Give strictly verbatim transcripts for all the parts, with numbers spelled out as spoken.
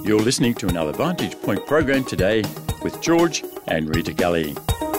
You're listening to another Vantage Point program today with George and Rita Gully.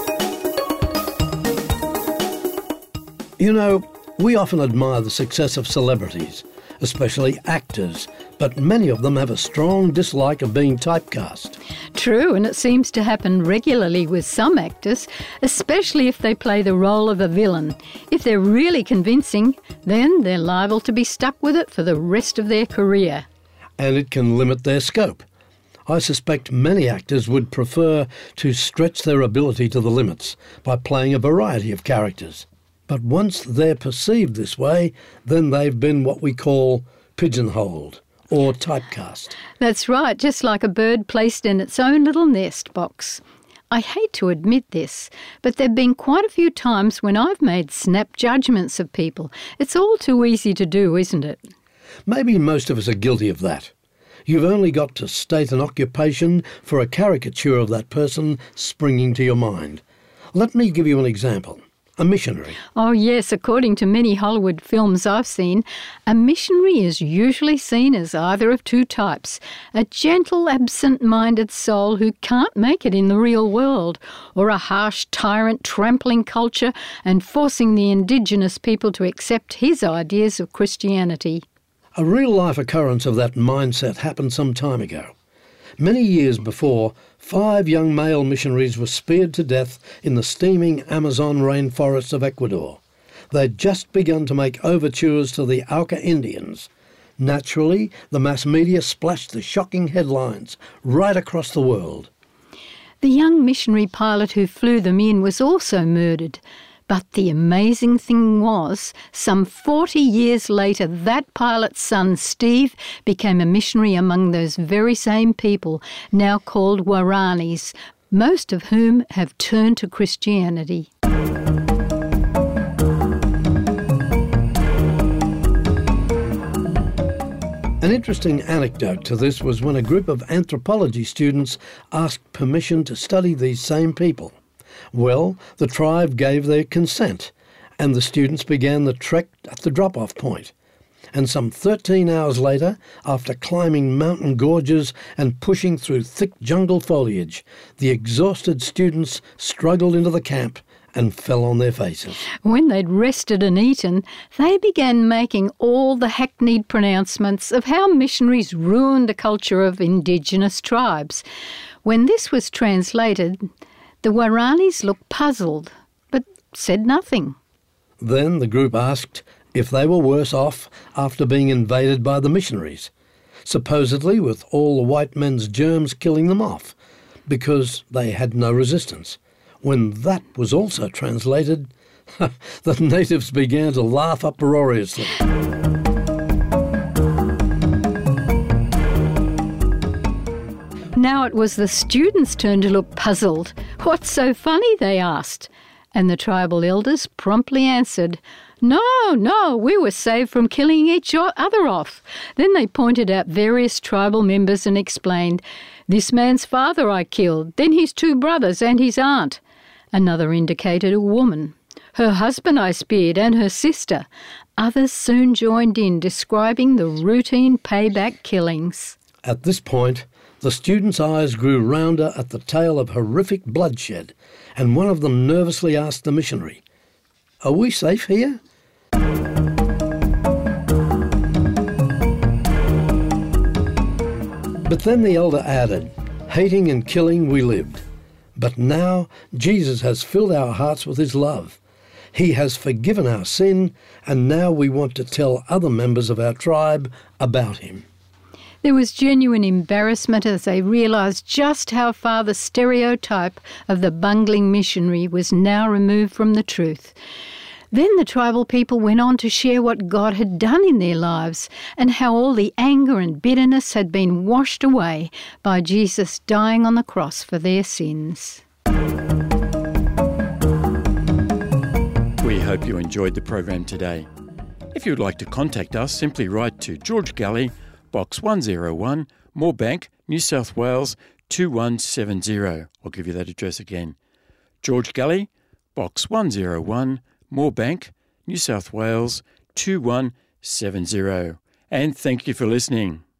You know, we often admire the success of celebrities, especially actors, but many of them have a strong dislike of being typecast. True, and it seems to happen regularly with some actors, especially if they play the role of a villain. If they're really convincing, then they're liable to be stuck with it for the rest of their career. And it can limit their scope. I suspect many actors would prefer to stretch their ability to the limits by playing a variety of characters. But once they're perceived this way, then they've been what we call pigeonholed or typecast. That's right, just like a bird placed in its own little nest box. I hate to admit this, but there have been quite a few times when I've made snap judgments of people. It's all too easy to do, isn't it? Maybe most of us are guilty of that. You've only got to state an occupation for a caricature of that person springing to your mind. Let me give you an example. A missionary. Oh yes, according to many Hollywood films I've seen, a missionary is usually seen as either of two types: a gentle, absent-minded soul who can't make it in the real world, or a harsh tyrant trampling culture and forcing the indigenous people to accept his ideas of Christianity. A real-life occurrence of that mindset happened some time ago. Many years before, five young male missionaries were speared to death in the steaming Amazon rainforests of Ecuador. They'd just begun to make overtures to the Auca Indians. Naturally, the mass media splashed the shocking headlines right across the world. The young missionary pilot who flew them in was also murdered. But the amazing thing was, some forty years later, that pilot's son, Steve, became a missionary among those very same people, now called Guaranis, most of whom have turned to Christianity. An interesting anecdote to this was when a group of anthropology students asked permission to study these same people. Well, the tribe gave their consent, and the students began the trek at the drop-off point. And some thirteen hours later, after climbing mountain gorges and pushing through thick jungle foliage, the exhausted students struggled into the camp and fell on their faces. When they'd rested and eaten, they began making all the hackneyed pronouncements of how missionaries ruined the culture of indigenous tribes. When this was translated, the Guaranis looked puzzled, but said nothing. Then the group asked if they were worse off after being invaded by the missionaries, supposedly with all the white men's germs killing them off, because they had no resistance. When that was also translated, the natives began to laugh uproariously. Now it was the students' turn to look puzzled. "What's so funny?" they asked. And the tribal elders promptly answered, "No, no, we were saved from killing each other off." Then they pointed out various tribal members and explained, "This man's father I killed, then his two brothers and his aunt." Another indicated a woman. "Her husband I speared and her sister." Others soon joined in, describing the routine payback killings. At this point, the students' eyes grew rounder at the tale of horrific bloodshed, and one of them nervously asked the missionary, "Are we safe here?" But then the elder added, "Hating and killing we lived. But now Jesus has filled our hearts with his love. He has forgiven our sin, and now we want to tell other members of our tribe about him." There was genuine embarrassment as they realised just how far the stereotype of the bungling missionary was now removed from the truth. Then the tribal people went on to share what God had done in their lives and how all the anger and bitterness had been washed away by Jesus dying on the cross for their sins. We hope you enjoyed the program today. If you would like to contact us, simply write to George Gully, Box one oh one, Moorebank, New South Wales two one seven zero. I'll give you that address again. George Gully, Box one oh one, Moorebank, New South Wales two one seven zero. And thank you for listening.